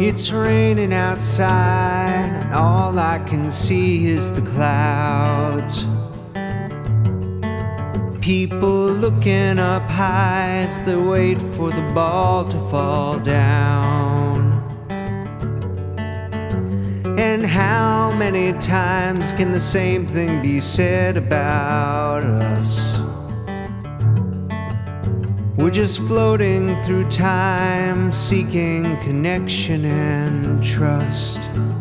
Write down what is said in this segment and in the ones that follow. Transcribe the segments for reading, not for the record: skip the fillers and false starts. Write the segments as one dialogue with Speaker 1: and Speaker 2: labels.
Speaker 1: It's raining outside, and all I can see is the clouds. People looking up high as they wait for the ball to fall down. And how many times can the same thing be said about us? We're just floating through time, seeking connection and trust.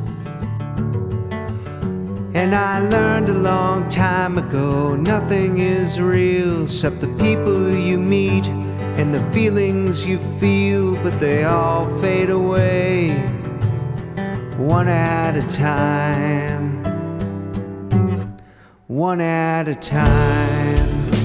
Speaker 1: And I learned a long time ago, nothing is real except the people you meet and the feelings you feel, but they all fade away, one at a time, one at a time.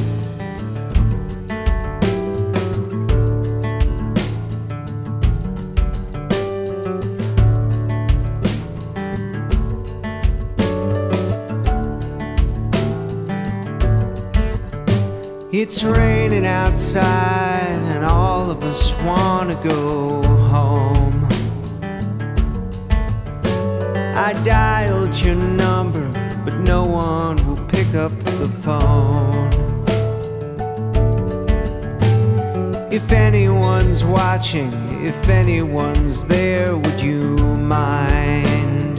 Speaker 1: It's raining outside, and all of us wanna go home. I dialed your number, but no one will pick up the phone. If anyone's watching, if anyone's there, would you mind?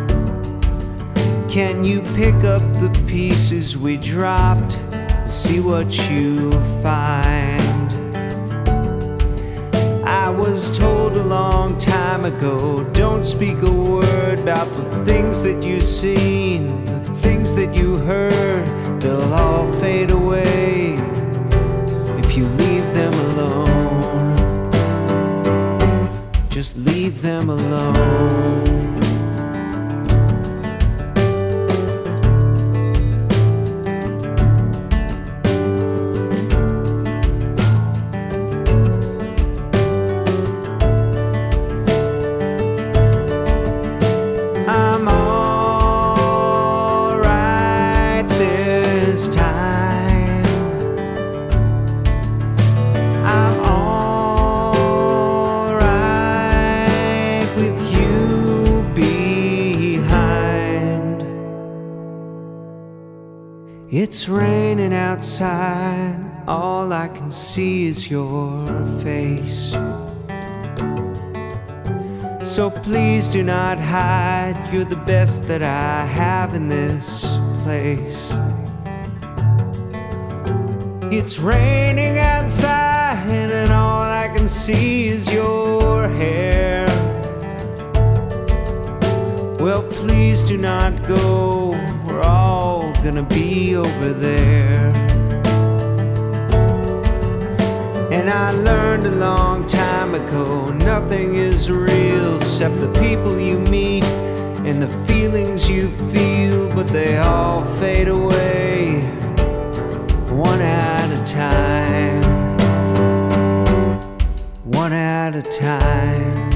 Speaker 1: Can you pick up the pieces we dropped? See what you find. I was told a long time ago, don't speak a word about the things that you've seen, the things that you heard. They'll all fade away if you leave them alone. Just leave them alone. I'm alright this time. I'm alright with you behind. It's raining outside, all I can see is your face. So please do not hide, you're the best that I have in this place. It's raining outside, and all I can see is your hair. Well, please do not go, we're all gonna be over there. And I learned a long time ago, nothing is real except the people you meet and the feelings you feel, but they all fade away, one at a time, one at a time.